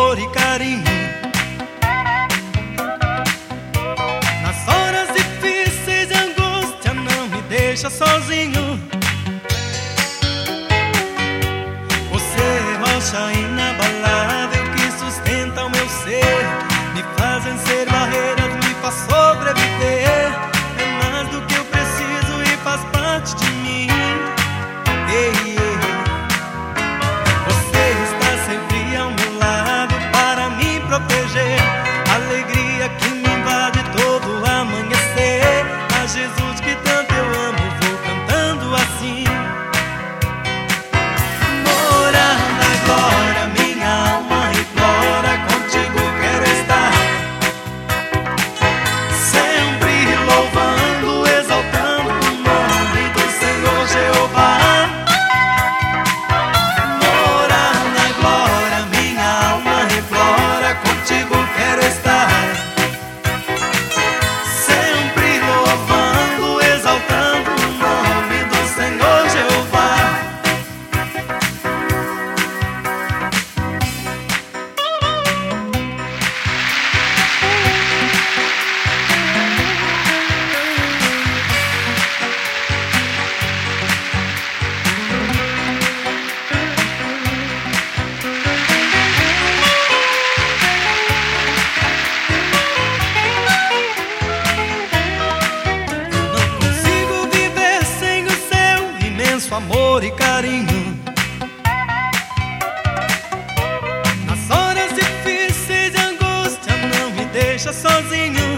amor e carinho. Nas horas difíceis de angústia não me deixa sozinho. Você é rocha inabalável que sustenta o meu ser, me faz vencer barreiras, me faz sobreviver. É mais do que eu preciso e faz parte de mim. Ei, ei. Você está sempre ao meu lado para me proteger. Alegria que me invade todo amanhecer. A Jesus que tanto eu amo, vou cantando assim. Morar na glória, minha alma implora, contigo quero estar. Sempre louvando, exaltando o nome do Senhor Jeová. Morar na glória, minha alma implora, contigo quero estar. Sempre louvando, exaltando o nome do Senhor Jeová. Não consigo viver sem o seu imenso amor e carinho. Nas horas difíceis de angústia não me deixa sozinho.